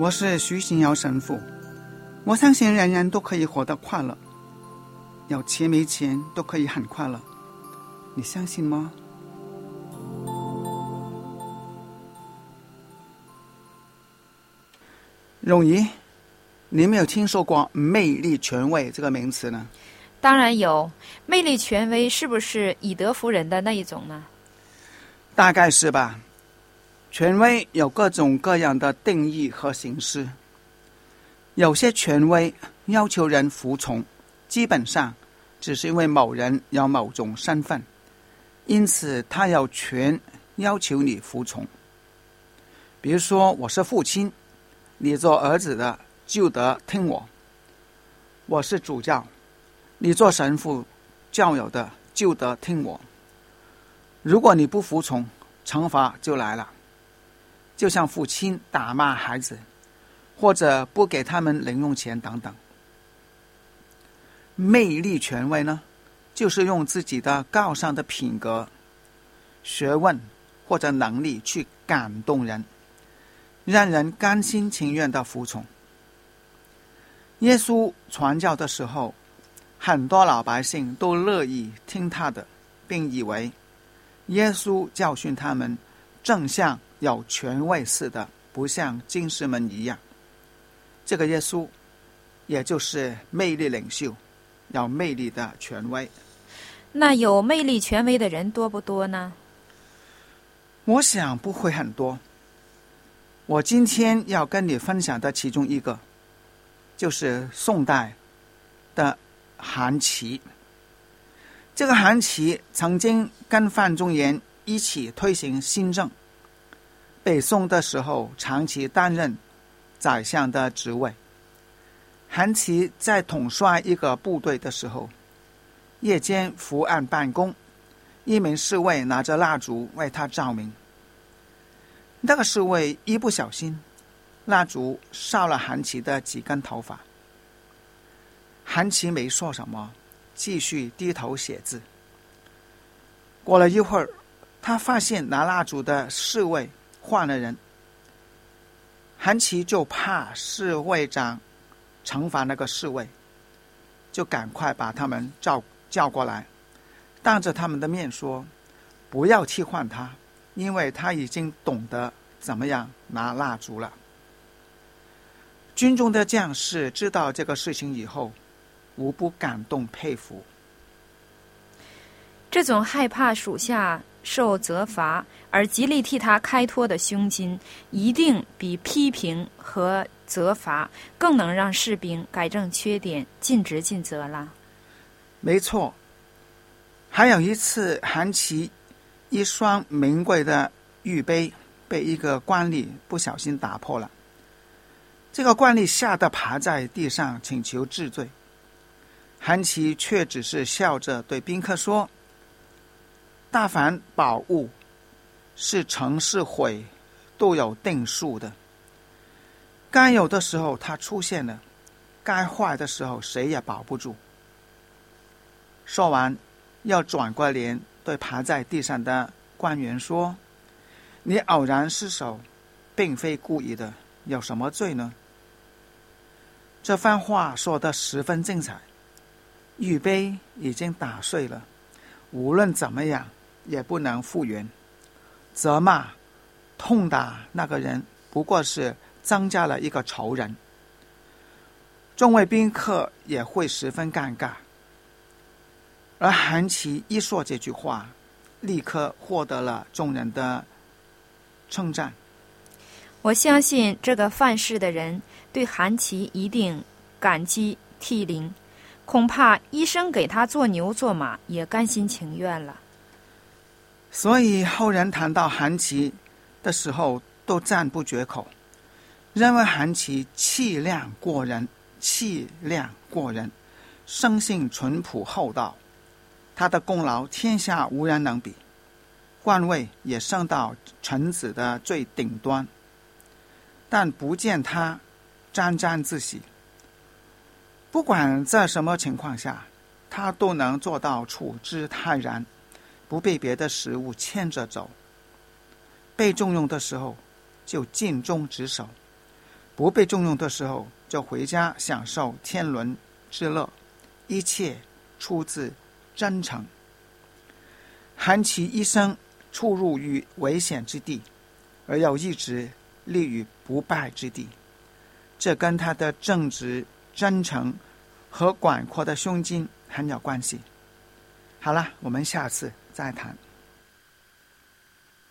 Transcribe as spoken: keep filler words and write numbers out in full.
我是徐新尧神父。我相信人人都可以活得快乐，有钱没钱都可以很快乐，你相信吗？容仪，你有没有听说过魅力权威这个名词呢？ 当然有。魅力权威是不是以德服人的那一种呢？ 大概是吧。权威有各种各样的定义和形式，有些权威要求人服从，基本上只是因为某人有某种身份，因此他有权要求你服从。比如说，我是父亲，你做儿子的就得听我；我是主教，你做神父教友的就得听我。如果你不服从，惩罚就来了，就像父亲打骂孩子，或者不给他们零用钱等等。魅力权威呢，就是用自己的高尚的品格、学问或者能力去感动人，让人甘心情愿的服从。耶稣传教的时候，很多老百姓都乐意听他的，并以为耶稣教训他们正像有权威似的，不像经师们一样。这个耶稣也就是魅力领袖，有魅力的权威。 那有魅力权威的人多不多呢？ 我想不会很多。我今天要跟你分享的其中一个，就是宋代的韩琦。这个韩琦曾经跟范仲淹一起推行新政，北宋的时候长期担任宰相的职位。韩琦在统帅一个部队的时候，夜间伏案办公，一名侍卫拿着蜡烛为他照明。那个侍卫一不小心，蜡烛烧了韩琦的几根头发。韩琦没说什么，继续低头写字。过了一会儿，他发现拿蜡烛的侍卫换了人。韩琦就怕侍卫长惩罚那个侍卫，就赶快把他们叫叫过来，当着他们的面说，不要替换他，因为他已经懂得怎么样拿蜡烛了。军中的将士知道这个事情以后，无不感动佩服。 这种害怕属下受责罚而极力替他开脱的胸襟，一定比批评和责罚更能让士兵改正缺点，尽职尽责了。 没错。还有一次，韩琦一双名贵的玉杯被一个官吏不小心打破了，这个官吏吓得爬在地上请求治罪，韩琦却只是笑着对宾客说，大凡宝物是成是毁都有定数的，该有的时候它出现了，该坏的时候谁也保不住。说完，又转过脸对爬在地上的官员说，你偶然失手，并非故意的，有什么罪呢？这番话说得十分精彩。玉杯已经打碎了，无论怎么样也不能复原。责骂、痛打那个人，不过是增加了一个仇人。众位宾客也会十分尴尬。而韩琦一说这句话，立刻获得了众人的称赞。 我相信这个犯事的人对韩琦一定感激涕零，恐怕医生给他做牛做马也甘心情愿了。 所以后人谈到韩琦的时候都赞不绝口，认为韩琦气量过人，气量过人，生性淳朴厚道，他的功劳天下无人能比，官位也升到臣子的最顶端，但不见他沾沾自喜。不管在什么情况下，他都能做到处之泰然，不被别的事物牵着走。被重用的时候就尽忠职守， 不被重用的时候，就回家享受天伦之乐，一切出自真诚。韩琦一生出入于危险之地，而又一直立于不败之地，这跟他的正直、真诚和广阔的胸襟很有关系。好了，我们下次再谈。